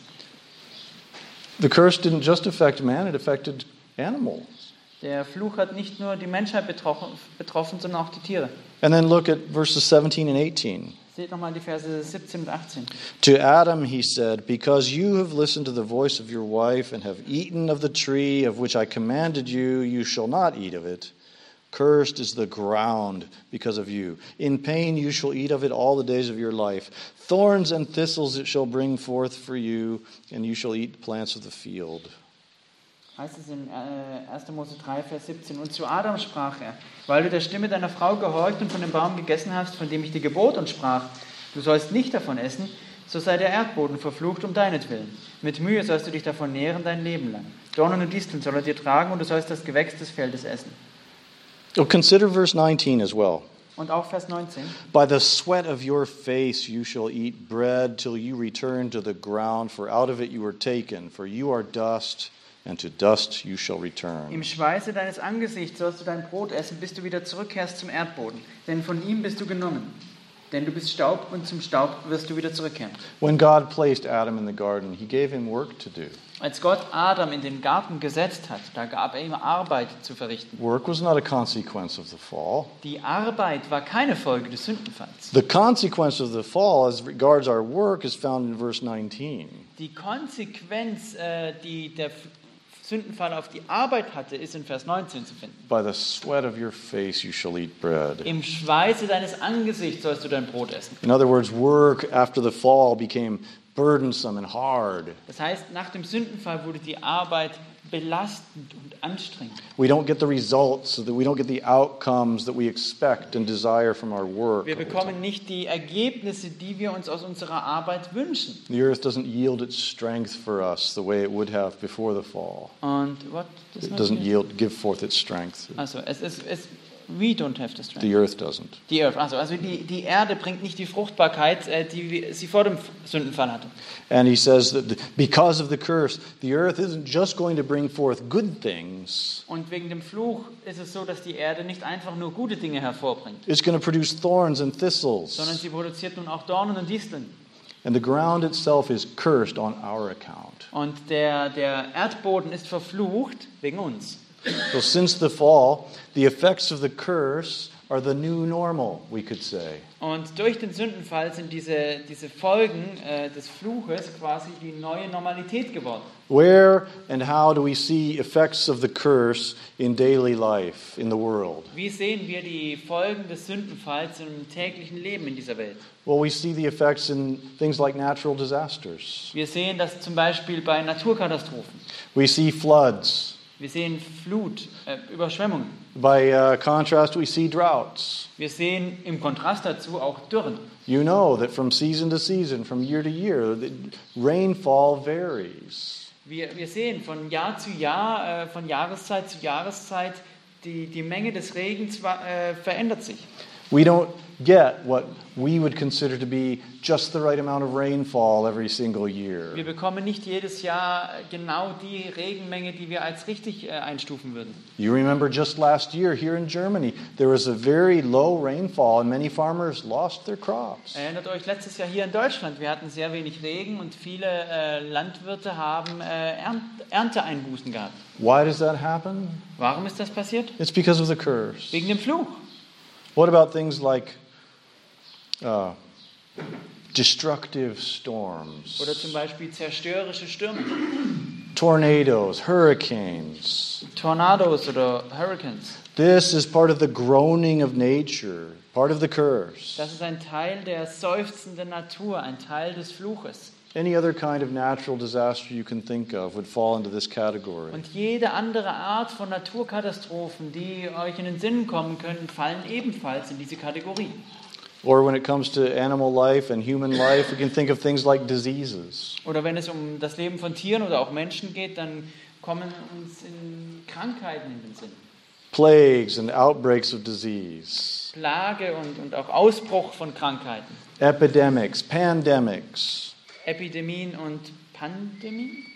The curse didn't just affect man, it affected animals. Der Fluch hat nicht nur die Menschheit betroffen, betroffen, sondern auch die Tiere. And then look at verses seventeen and eighteen. Seht nochmal die Verse siebzehn und achtzehn. To Adam he said, because you have listened to the voice of your wife and have eaten of the tree of which I commanded you, you shall not eat of it. Cursed is the ground because of you. In pain you shall eat of it all the days of your life. Thorns and thistles it shall bring forth for you, and you shall eat the plants of the field. Heißt es in äh, erster Mose drei, Vers siebzehn. Und zu Adam sprach er, weil du der Stimme deiner Frau gehorcht und von dem Baum gegessen hast, von dem ich dir gebot und sprach, du sollst nicht davon essen, so sei der Erdboden verflucht um deinetwillen. Mit Mühe sollst du dich davon nähren dein Leben lang. Dornen und Disteln soll er dir tragen und du sollst das Gewächs des Feldes essen. So consider verse nineteen as well. Und auch Vers neunzehn. By the sweat of your face you shall eat bread till you return to the ground, for out of it you were taken, for you are dust, and to dust you shall return. Im Schweiße deines Angesichts sollst du dein Brot essen, bis du wieder zurückkehrst zum Erdboden. Denn von ihm bist du genommen. Denn du bist Staub und zum Staub wirst du wieder zurückkehren. When God placed Adam in the garden, he gave him work to do. Als Gott Adam in den Garten gesetzt hat, da gab er ihm Arbeit zu verrichten. Work was not a consequence of the fall. Die Arbeit war keine Folge des Sündenfalls. The consequence of the fall as regards our work is found in verse nineteen. Die Konsequenz, äh, die der Sündenfall auf die Arbeit hatte, ist in Vers neunzehn zu finden. By the sweat of your face you shall eat bread. Im Schweiße deines Angesichts sollst du dein Brot essen. In other words, work after the fall became burdensome and hard. Das heißt, nach dem Sündenfall wurde die Arbeit belastend und anstrengend. We don't get the results, so that we don't get the outcomes that we expect and desire from our work. Wir bekommen nicht die Ergebnisse, die wir uns aus unserer Arbeit wünschen. The earth doesn't yield its strength for us the way it would have before the fall. Und what does It not doesn't yield? yield, give forth its strength. Also es ist es we don't have the strength. The earth doesn't. Die Earth, also, also die, die Erde bringt nicht die Fruchtbarkeit, äh, die wir- sie vor dem Sündenfall hatte. And he says that the- because of the curse, the earth isn't just going to bring forth good things. Und wegen dem Fluch ist es so, dass die Erde nicht einfach nur gute Dinge hervorbringt, It's going to produce thorns and thistles. sondern sie produziert nun auch Dornen und Disteln. And the ground itself is cursed on our account. Und der, der Erdboden ist verflucht wegen uns. So since the fall, the effects of the curse are the new normal, we could say. Und durch den Sündenfall sind diese, diese Folgen äh, des Fluches quasi die neue Normalität geworden. Where and how do we see effects of the curse in daily life in the world? Wie sehen wir die Folgen des Sündenfalls im täglichen Leben in dieser Welt? Well, we see the effects in things like natural disasters. Wir sehen das zum Beispiel bei Naturkatastrophen. We see floods. Wir sehen Flut, äh, Überschwemmungen. By uh, contrast, we see droughts. Wir sehen im Kontrast dazu auch Dürren. You know that from season to season, from year to year, the rainfall varies. Wir, wir sehen von Jahr zu Jahr, äh, von Jahreszeit zu Jahreszeit, die, die Menge des Regens wa- äh, verändert sich. We don't get what we would consider to be just the right amount of rainfall every single year. Wir bekommen nicht jedes Jahr genau die Regenmenge, die wir als richtig äh, einstufen würden. You remember just last year here in Germany, there was a very low rainfall and many farmers lost their crops. Erinnert euch letztes Jahr hier in Deutschland, wir hatten sehr wenig Regen und viele äh, Landwirte haben äh, Ernt- Ernteeinbußen gehabt. Why does that happen? Warum ist das passiert? It's because of the curse. Wegen dem Fluch. What about things like uh, destructive storms, Oder zum Beispiel zerstörerische Stürme, tornadoes, hurricanes? Tornados oder Hurricanes. This is part of the groaning of nature, part of the curse. Das ist ein Teil der seufzenden Natur, ein Teil des Fluches. Any other kind of natural disaster you can think of would fall into this category. Und jede andere Art von Naturkatastrophen, die euch in den Sinn kommen können, fallen ebenfalls in diese Kategorie. Or when it comes to animal life and human life, we can think of things like diseases. Oder wenn es um das Leben von Tieren oder auch Menschen geht, dann kommen uns in Krankheiten in den Sinn. Plagues and outbreaks of disease. Plage und, und auch Ausbruch von Krankheiten. Epidemics, pandemics. Epidemien und Pandemien.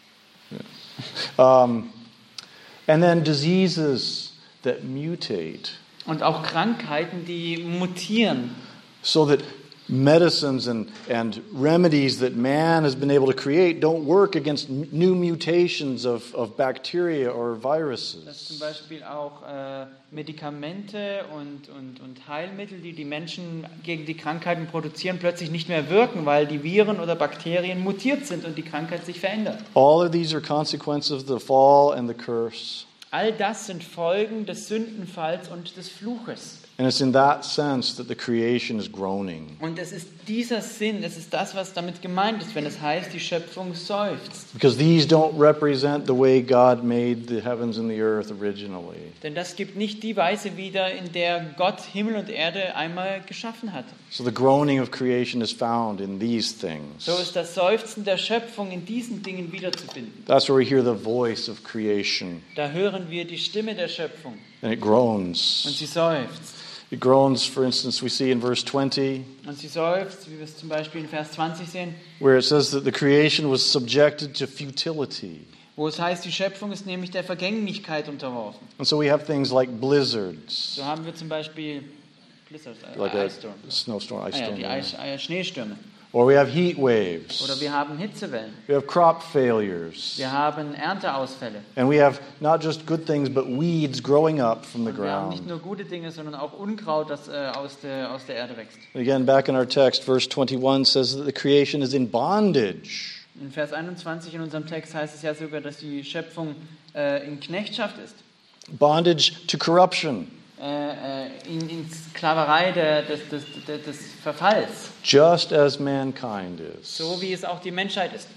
Um, and then diseases that mutate. Und auch Krankheiten, die mutieren. So that medicines and, and remedies that man has been able to create don't work against m- new mutations of, of bacteria or Dass viruses. zum Beispiel auch äh, Medikamente und, und, und Heilmittel, die die Menschen gegen die Krankheiten produzieren, plötzlich nicht mehr wirken, weil die Viren oder Bakterien mutiert sind und die Krankheit sich verändert. All of these are consequences of the fall and the curse. All das sind Folgen des Sündenfalls und des Fluches. And it's in that sense that the creation is groaning. Und es ist dieser Sinn, es ist das, was damit gemeint ist, wenn es heißt, die Schöpfung seufzt. Because these don't represent the way God made the heavens and the earth originally. Denn das gibt nicht die Weise wider, in der Gott Himmel und Erde einmal geschaffen hat. So the groaning of creation is found in these things. So ist das Seufzen der Schöpfung in diesen Dingen wiederzufinden. That's where we hear the voice of creation. Da hören wir die Stimme der Schöpfung And it und groans. sie seufzt. It groans, for instance, we see in verse twenty, Und sie seufzt, wie wir es zum Beispiel in Vers zwanzig sehen, where it says that the creation was subjected to futility. wo es heißt, die Schöpfung ist nämlich der Vergänglichkeit unterworfen. And so we have things like blizzards, So haben wir zum Beispiel Blizzards, äh, like a Ice Storm. snowstorm, ice Ah, ja, storm. die Eis, äh, Schneestürme. Or we have heat Oder waves. wir haben Hitzewellen. We have crop failures. Wir haben Ernteausfälle. And we have not just good things, but weeds growing up from the Und wir haben nicht ground. nur gute Dinge, sondern auch Unkraut, das äh, aus, der, aus der Erde wächst. Again, back in our text, verse twenty-one says that the creation is in bondage. In Vers einundzwanzig in unserem Text heißt es ja sogar, dass die Schöpfung äh, in Knechtschaft ist. Bondage to corruption, Äh, äh, in, in Sklaverei der, des, des, des, des Verfalls. just as mankind is. So wie es auch die Menschheit ist.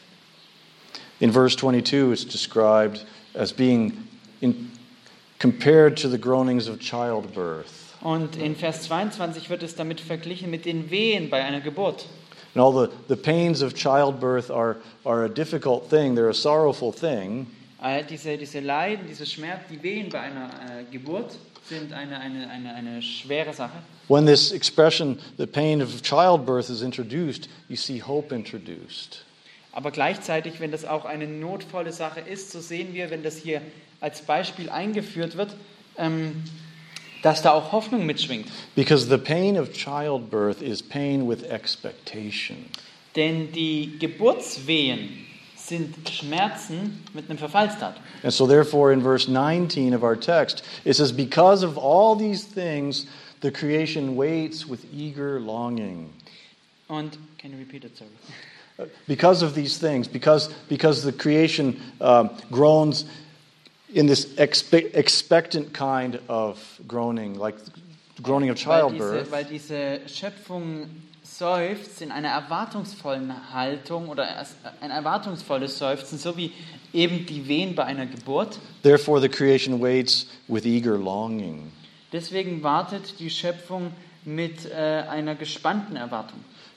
In verse twenty-two, it's described as being in, compared to the groanings of childbirth. Und in Vers zweiundzwanzig wird es damit verglichen mit den Wehen bei einer Geburt. And all the, the pains of childbirth are, are a difficult thing, they're a sorrowful thing. Äh, diese, diese Leiden, diese Schmerz, die Wehen bei einer äh, Geburt sind eine, eine, eine, eine schwere Sache. When this expression, the pain of childbirth, is introduced, you see hope introduced. Aber gleichzeitig, wenn das auch eine notvolle Sache ist, so sehen wir, wenn das hier als Beispiel eingeführt wird, ähm, dass da auch Hoffnung mitschwingt. Because the pain of childbirth is pain with expectation. Denn die Geburtswehen sind Schmerzen mit einem Verfallsdatum. And so therefore in verse nineteen of our text, it says, because of all these things, the creation waits with eager longing. Und, can you repeat it, sorry? Because of these things, because, because the creation um, groans in this expe- expectant kind of groaning, like groaning of Weil childbirth, diese, weil diese Schöpfung seufzt in einer erwartungsvollen Haltung oder ein erwartungsvolles Seufzen, so wie eben die Wehen bei einer Geburt. therefore the creation waits with eager longing. Deswegen wartet die Schöpfung mit äh, einer gespannten Erwartung.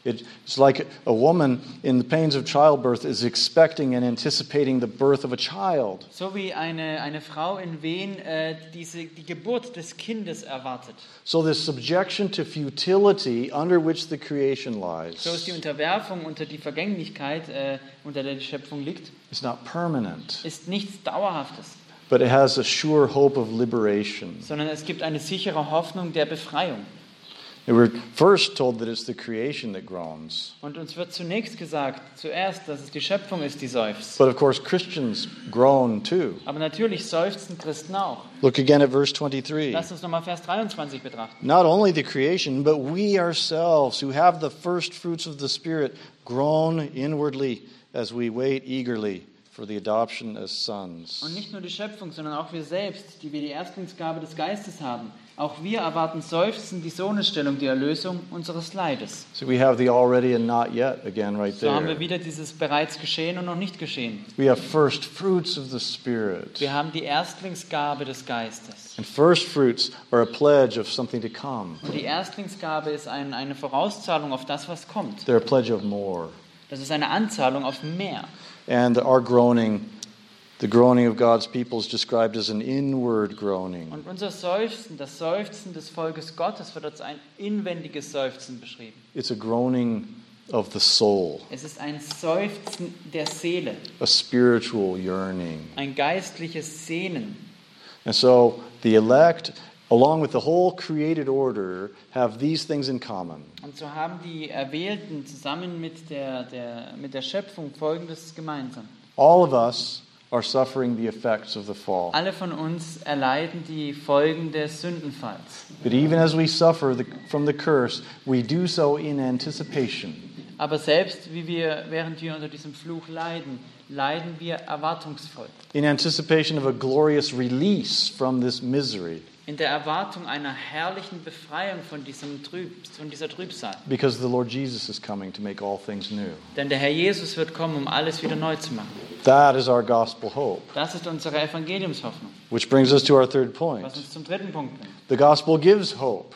It's like a woman in the pains of childbirth is expecting and anticipating the birth of a child. So wie eine, eine Frau in Wehen äh, diese, die Geburt des Kindes erwartet. So this subjection to futility under which the creation lies So ist die Unterwerfung unter die Vergänglichkeit, äh, unter der die Schöpfung liegt, is not permanent, ist nichts Dauerhaftes, but it has a sure hope of liberation. sondern es gibt eine sichere Hoffnung der Befreiung. And we're first told that it's the creation that groans. Und uns wird zunächst gesagt, zuerst, dass es die Schöpfung ist, die seufzt. But of course, Christians groan too. Aber natürlich seufzen Christen auch. Look again at verse twenty-three. Lass uns nochmal Vers dreiundzwanzig betrachten. Not only the creation, but we ourselves, who have the first fruits of the Spirit, groan inwardly as we wait eagerly for the adoption as sons. Und nicht nur die Schöpfung, sondern auch wir selbst, die wir die Erstlingsgabe des Geistes haben. Auch wir erwarten seufzend die Sohnesstellung, die Erlösung unseres Leides. So we have the already and not yet again right So haben wir there. wieder dieses bereits geschehen und noch nicht geschehen. We have first fruits of the Spirit. Wir haben die Erstlingsgabe des Geistes. And first fruits are a pledge of something to come. Und die Erstlingsgabe ist ein, eine Vorauszahlung auf das, was kommt. They're a pledge of more. Das ist eine Anzahlung auf mehr. And our groaning, the groaning of God's people is described as an inward groaning. Und unser Seufzen, das Seufzen des Volkes Gottes, wird als ein inwendiges Seufzen beschrieben. It's a groaning of the soul, Es ist ein Seufzen der Seele, a spiritual yearning. ein geistliches Sehnen. And so the elect, along with the whole created order, have these things in common. Und so haben die Erwählten zusammen mit der, der, mit der Schöpfung Folgendes gemeinsam. All of us are suffering the effects of the fall. Alle von uns erleiden die Folgen des Sündenfalls. But even as we suffer the, from the curse, we do so in anticipation. Aber selbst wie wir, während wir unter diesem Fluch leiden, leiden wir erwartungsvoll. In anticipation of a glorious release from this misery. In der Erwartung einer herrlichen Befreiung von, diesem Trüb, von dieser Trübsal. Because the Lord Jesus is coming to make all things new. Denn der Herr Jesus wird kommen, um alles wieder neu zu machen. That is our gospel hope. Das ist unsere Evangeliumshoffnung, Which brings us to our third point. was uns zum dritten Punkt bringt. The gospel gives hope.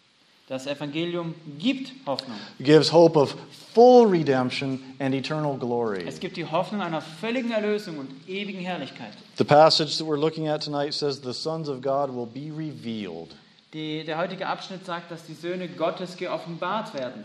Das Evangelium gibt Hoffnung. It gives hope of full redemption and eternal glory. Es gibt die Hoffnung einer völligen Erlösung und ewigen Herrlichkeit. The passage that we're looking at tonight says the sons of God will be revealed. Die, der heutige Abschnitt sagt, dass die Söhne Gottes geoffenbart werden.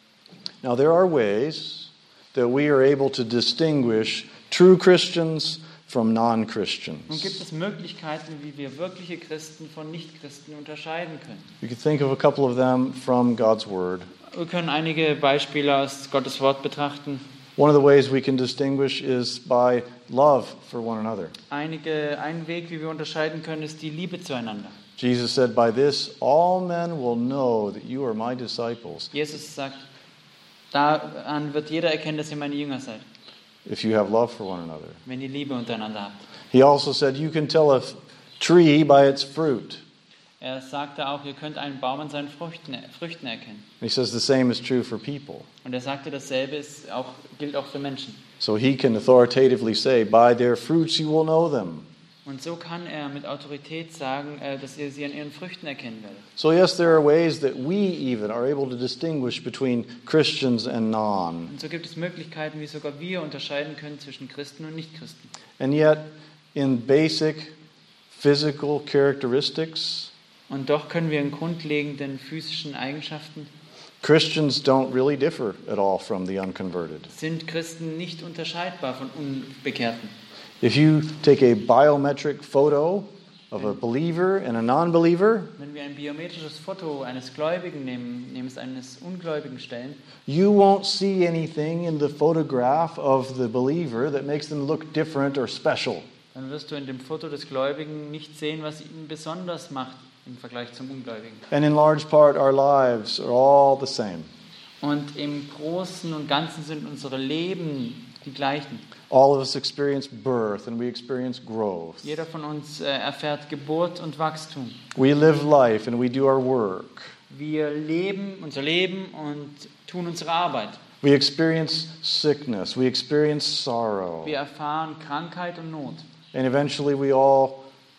Now there are ways that we are able to distinguish true Christians from non-Christians. Nun gibt es Möglichkeiten, wie wir wirkliche Christen von Nichtchristen unterscheiden können. You can think of a couple of them from God's Word. Wir können einige Beispiele aus Gottes Wort betrachten. One of the ways we can distinguish is by love for one another. Einige, ein Weg, wie wir unterscheiden können, ist die Liebe zueinander. Jesus said, "By this all men will know that you are my disciples, Jesus sagt, daran wird jeder erkennen, dass ihr meine Jünger seid, if you have love for one another." wenn ihr Liebe untereinander habt. He also said, "You can tell a tree by its fruit." Er sagte auch, ihr könnt einen Baum an seinen Früchten, Früchten erkennen. And he says the same is true for people. Und er sagte, dasselbe ist auch, gilt auch für Menschen. So he can authoritatively say, "By their fruits you will know them." Und so kann er mit Autorität sagen, äh, dass ihr sie an ihren Früchten erkennen werdet. So yes, there are ways that we even are able to distinguish between Christians and non. Und so gibt es Möglichkeiten, wie sogar wir unterscheiden können zwischen Christen und Nichtchristen. And yet, in basic physical characteristics, Und doch können wir in grundlegenden physischen Eigenschaften, Christians don't really differ at all from the unconverted. sind Christen nicht unterscheidbar von Unbekehrten. If you take a biometric photo of a believer and a non-believer, Wenn wir ein biometrisches Foto eines Gläubigen nehmen, nehmen es eines Ungläubigen stellen, you won't see anything in the photograph of the believer that makes them look different or special. dann wirst du in dem Foto des Gläubigen nicht sehen, was ihn besonders macht im Vergleich zum Ungläubigen. And in large part, our lives are all the same. Und im Großen und Ganzen sind unsere Leben die gleichen. All of us experience birth and we experience growth. Jeder von uns äh, erfährt Geburt und Wachstum. We live life and we do our work. Wir leben unser Leben und tun unsere Arbeit. We experience sickness. We experience sorrow. Wir erfahren Krankheit und Not. And eventually we all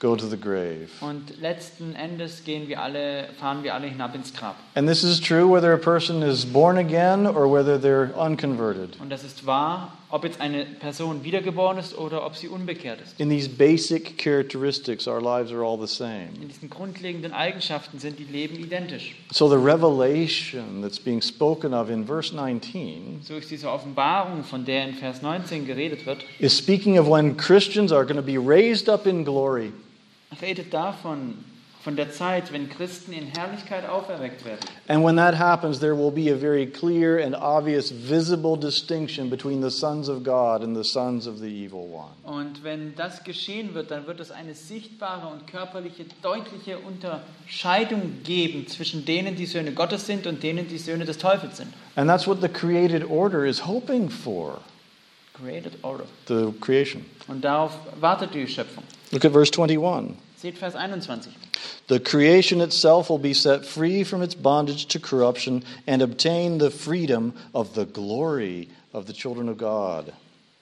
go to the grave. Und letzten Endes gehen wir alle, fahren wir alle hinab ins Grab. And this is true whether a person is born again or whether they're unconverted. Und das ist wahr, ob jetzt eine Person wiedergeboren ist oder ob sie unbekehrt ist. In these basic characteristics, our lives are all the same. In diesen grundlegenden Eigenschaften sind die Leben identisch. So the revelation that's being spoken of in verse nineteen So ist diese Offenbarung, von der in Vers neunzehn geredet wird, is speaking of when Christians are going to be raised up in glory. redet davon, von der Zeit, wenn Christen in Herrlichkeit auferweckt werden. And when that happens, there will be a very clear and obvious visible distinction between the sons of God and the sons of the evil one. Und wenn das geschehen wird, dann wird es eine sichtbare und körperliche, deutliche Unterscheidung geben zwischen denen, die Söhne Gottes sind und denen, die Söhne des Teufels sind. And that's what the created order is hoping for, Created order. the creation. Und darauf wartet die Schöpfung. Look at verse twenty-one. Seht Vers einundzwanzig. The creation itself will be set free from its bondage to corruption and obtain the freedom of the glory of the children of God.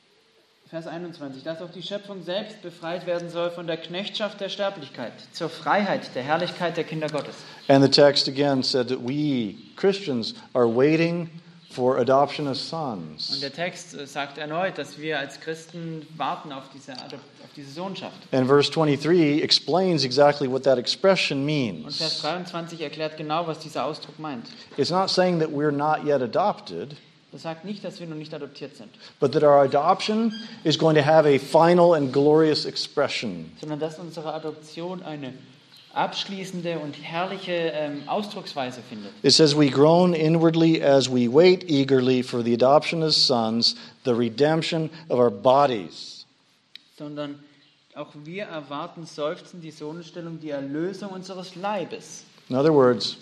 Vers einundzwanzig. Dass auch die Schöpfung selbst befreit werden soll von der Knechtschaft der Sterblichkeit zur Freiheit der Herrlichkeit der Kinder Gottes. And the text again said that we, Christians, are waiting for adoption as sons. Und der Text sagt erneut, dass wir als Christen warten auf diese, Adop- auf diese Sohnschaft. And verse twenty-three explains exactly what that expression Und Vers means. dreiundzwanzig erklärt genau, was dieser Ausdruck meint. It's not saying that we're not yet adopted, Das sagt nicht, dass wir noch nicht adoptiert sind, but that our adoption is going to have a final and glorious expression. sondern dass unsere Adoption eine abschließende und herrliche ähm, Ausdrucksweise findet. It says, we groan inwardly as we wait eagerly for the adoption as sons, the redemption of our bodies. Sondern auch wir erwarten seufzen die Sohnenstellung, die Erlösung unseres Leibes. In other words,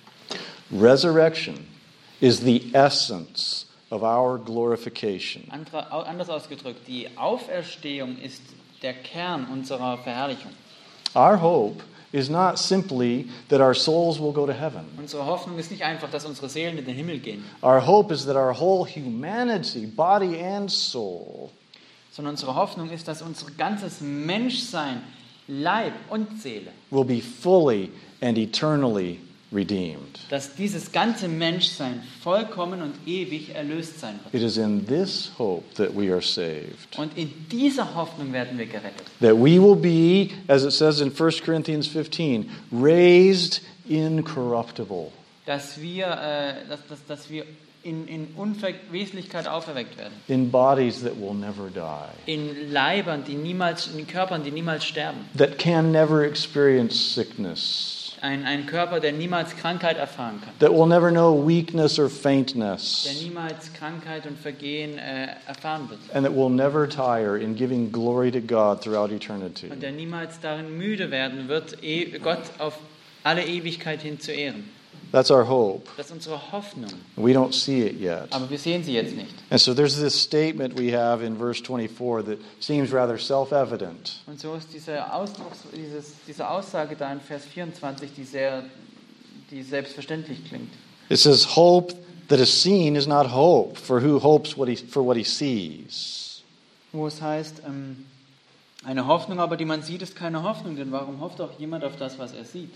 resurrection is the essence of our glorification. Andere, au- anders ausgedrückt, die Auferstehung ist der Kern unserer Verherrlichung. Our hope is not simply that our souls will go to heaven. Unsere Hoffnung ist nicht einfach, dass unsere Seelen in den Himmel gehen, Our hope is that our whole humanity, body and soul, sondern unsere Hoffnung ist, dass unser ganzes Menschsein, Leib und Seele, will be fully and eternally redeemed. dass dieses ganze Menschsein vollkommen und ewig erlöst sein wird. It is in this hope that we are saved. Und in dieser Hoffnung werden wir gerettet. That we will be, as it says in First Corinthians fifteen, raised incorruptible. Dass wir, äh, dass, dass, dass wir in, in Unverweslichkeit auferweckt werden. In bodies that will never die. In Leibern, die niemals, in Körpern, die niemals sterben. That can never experience sickness. Ein, ein Körper, der niemals Krankheit erfahren kann. That will never know weakness or Der faintness. niemals Krankheit und Vergehen äh, erfahren wird. And that will never tire in giving glory to God throughout eternity. Und der niemals darin müde werden wird, e- Gott auf alle Ewigkeit hin zu ehren. That's our hope. Das ist unsere Hoffnung. We don't see it yet. Aber wir sehen sie jetzt nicht. And so there's this statement we have in verse twenty-four that seems rather self-evident. Und so ist diese, Ausdrucks, dieses, diese Aussage da in Vers vierundzwanzig, die sehr die selbstverständlich klingt. It says, hope that is seen is not hope, for who hopes what he, for what he sees? Wo es heißt, ähm, eine Hoffnung, aber die man sieht, ist keine Hoffnung, denn warum hofft auch jemand auf das, was er sieht?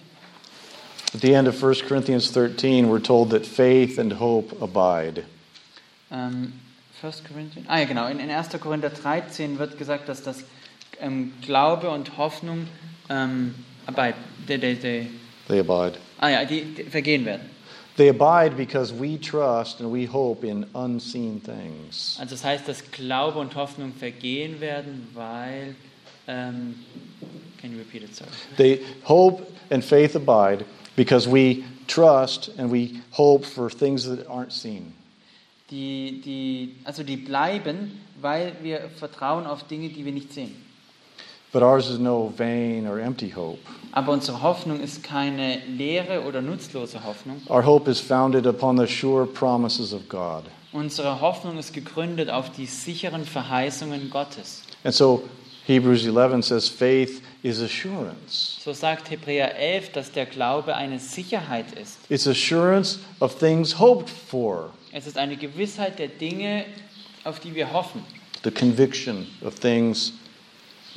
At the end of First Corinthians thirteen, we're told that faith and hope abide. Ähm, First Corinthians, ah ja genau, in, in erster Korinther dreizehn wird gesagt, dass das ähm, Glaube und Hoffnung ähm, abide, die, die, die, They abide. ah ja, die, die vergehen werden. They abide because we trust and we hope in unseen things. Also das heißt, dass Glaube und Hoffnung vergehen werden, weil, ähm, can you repeat it, sorry? They hope and faith abide because we trust and we hope for things that aren't seen. Die, die, also die bleiben, weil wir vertrauen auf Dinge, die wir nicht sehen. But ours is no vain or empty hope. Aber unsere Hoffnung ist keine leere oder nutzlose Hoffnung. Our hope is founded upon the sure promises of God. Unsere Hoffnung ist gegründet auf die sicheren Verheißungen Gottes. And so Hebrews eleven says faith is assurance. So sagt Hebräer elf, dass der Glaube eine Sicherheit ist. It's assurance of things hoped for, Es ist eine Gewissheit der Dinge, auf die wir hoffen. the conviction of things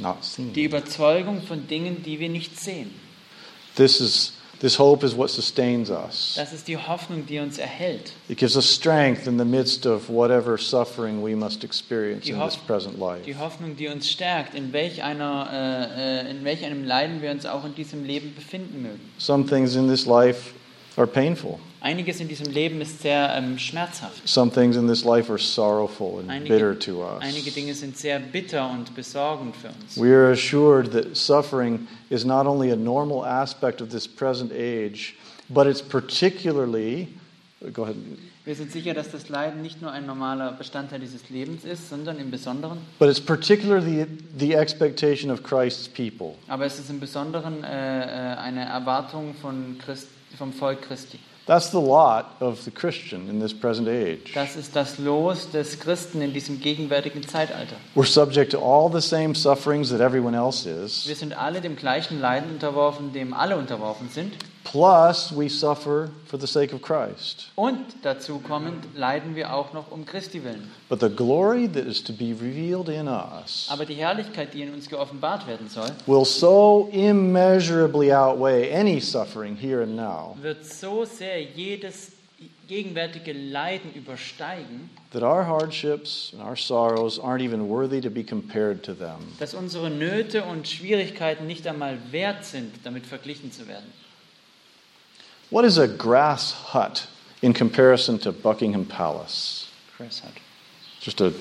not seen. Die Überzeugung von Dingen, die wir nicht sehen. This is this hope is what sustains us. Das ist die Hoffnung, die uns erhält. It gives us strength in the midst of whatever suffering we must experience Die, in Hoff this present life. die Hoffnung, die uns stärkt, in welch, einer, äh, äh, in welch einem Leiden wir uns auch in diesem Leben befinden mögen. Some things in this life are painful. Einiges in diesem Leben ist sehr ähm, schmerzhaft. Some things in this life are sorrowful and Einige, bitter to us. einige Dinge sind sehr bitter und besorgend für uns. We are assured that suffering is not only a normal aspect of this present age, but it's particularly, go ahead, Wir sind sicher, dass das Leiden nicht nur ein normaler Bestandteil dieses Lebens ist, sondern im Besonderen. but it's particularly the, the expectation of Christ's people. Aber es ist im Besonderen äh, äh, eine Erwartung von Christ, vom Volk Christi. That's the lot of the Christian in this present age. Das ist das Los des Christen in diesem gegenwärtigen Zeitalter. We're subject to all the same sufferings that everyone else Wir is. sind alle dem gleichen Leiden unterworfen, dem alle unterworfen sind. Plus, we suffer for the sake of Christ. Und dazu kommend leiden wir auch noch um Christi willen. But the glory that is to be revealed in us Aber die Herrlichkeit, die in uns geoffenbart werden soll, will so immeasurably outweigh any suffering here and now wird so sehr jedes gegenwärtige Leiden übersteigen, that our hardships and our sorrows aren't even worthy to be compared to them. dass unsere Nöte und Schwierigkeiten nicht einmal wert sind, damit verglichen zu werden. What is a grass hut in comparison to Buckingham Palace? Chris hat. Just a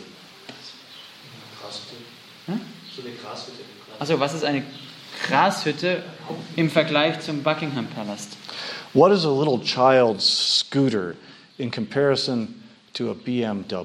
Hm? Also, was ist eine Grashütte im Vergleich zum Buckingham Palast? what is a little child's scooter in comparison to a B M W?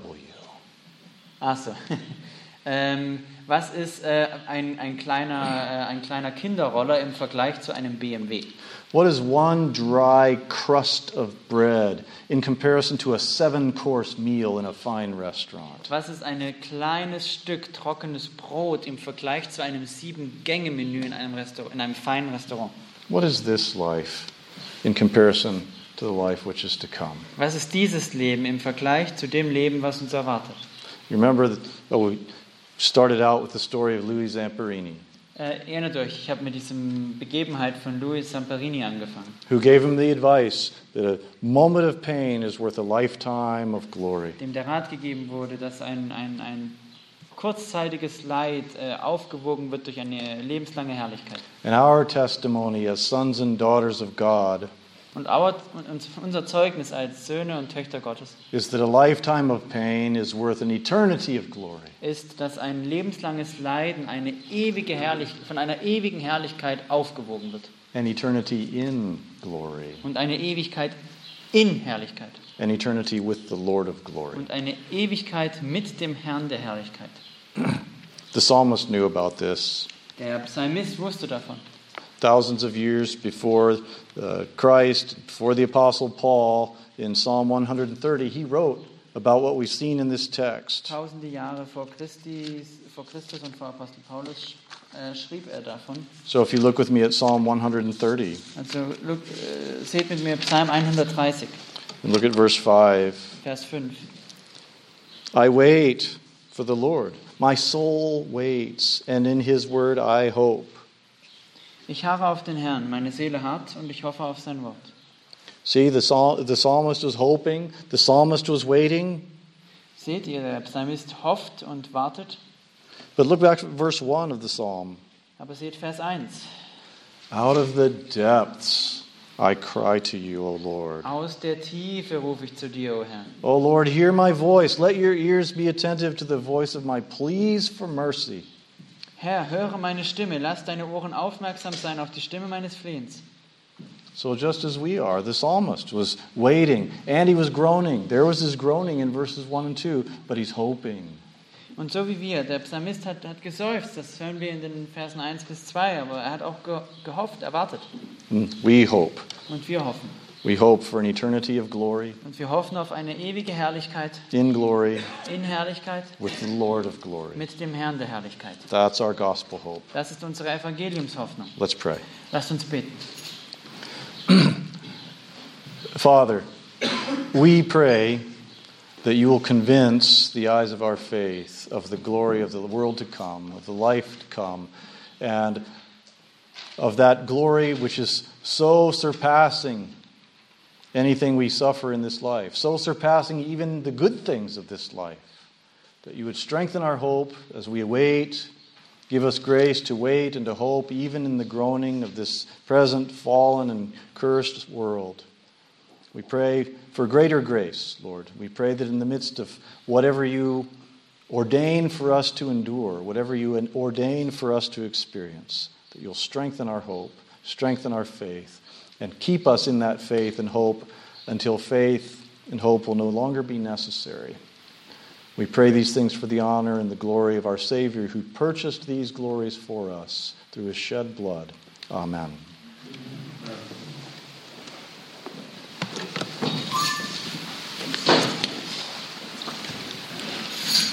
Ach so. ähm, was ist äh, ein, ein, kleiner, äh, ein kleiner Kinderroller im Vergleich zu einem B M W? What is one dry crust of bread in comparison to a seven-course meal in a fine restaurant? Was ist ein kleines Stück trockenes Brot im Vergleich zu einem Sieben-Gänge-Menü in einem Restaurant, in einem feinen Restaurant? What is this life in comparison to the life which is to come? Was ist dieses Leben im Vergleich zu dem Leben, was uns erwartet? You remember that oh, we started out with the story of Louis Zamperini, Äh, erinnert euch, ich habe mit diesem Begebenheit von Louis Zamperini angefangen, who gave him the advice that a moment of pain is worth a lifetime of glory. dem der Rat gegeben wurde, dass ein, ein, ein kurzzeitiges Leid äh, aufgewogen wird durch eine lebenslange Herrlichkeit. And our testimony as sons and daughters of God Und our, und unser Zeugnis als Söhne und Töchter Gottes is that a lifetime of pain is worth an eternity of glory. ist, dass ein lebenslanges Leiden eine ewige Herrlich- von einer ewigen Herrlichkeit aufgewogen wird. An eternity in glory. Und eine Ewigkeit in Herrlichkeit. An eternity with the Lord of glory. Und eine Ewigkeit mit dem Herrn der Herrlichkeit. The psalmist knew about this. Der Psalmist wusste davon. Thousands of years before uh, Christ, before the Apostle Paul, in Psalm one thirty, he wrote about what we've seen in this text. Tausende Jahre vor, Christi, vor Christus und vor Apostel Paulus äh, schrieb er davon. So if you look with me at Psalm one thirty, Also look, äh, seht mit mir Psalm hundertdreißig, and look at verse five. Vers fünf. I wait for the Lord. My soul waits, and in his word I hope. Ich harre auf den Herrn, meine Seele harrt und ich hoffe auf sein Wort. See, the, psal- the psalmist was hoping, the psalmist was waiting. Seht ihr, der Psalmist hofft und wartet. But look back at verse one of the psalm. Aber seht Vers eins. Out of the depths I cry to you, O Lord. Aus der Tiefe rufe ich zu dir, o Herr. O Lord, hear my voice. Let your ears be attentive to the voice of my pleas for mercy. Herr, höre meine Stimme, lass deine Ohren aufmerksam sein auf die Stimme meines Flehens. So just as we are, the psalmist was waiting and he was groaning. There was his groaning in verses one and two, but he's hoping. Und so wie wir, der Psalmist hat, hat geseufzt, das hören wir in den Versen eins bis zwei, aber er hat auch ge, gehofft, erwartet. We hope. Und wir hoffen. We hope for an eternity of glory, Und wir hoffen auf eine ewige Herrlichkeit, in glory, in Herrlichkeit, with the Lord of glory. mit dem Herrn der Herrlichkeit. That's our gospel hope. Das ist unsere Evangeliumshoffnung. Let's pray. Lasst uns beten. Father, we pray that you will convince the eyes of our faith of the glory of the world to come, of the life to come, and of that glory which is so surpassing anything we suffer in this life, so surpassing even the good things of this life, that you would strengthen our hope as we await, give us grace to wait and to hope even in the groaning of this present fallen and cursed world. We pray for greater grace, Lord. We pray that in the midst of whatever you ordain for us to endure, whatever you ordain for us to experience, that you'll strengthen our hope, strengthen our faith, and keep us in that faith and hope until faith and hope will no longer be necessary. We pray these things for the honor and the glory of our Savior, who purchased these glories for us through his shed blood. Amen.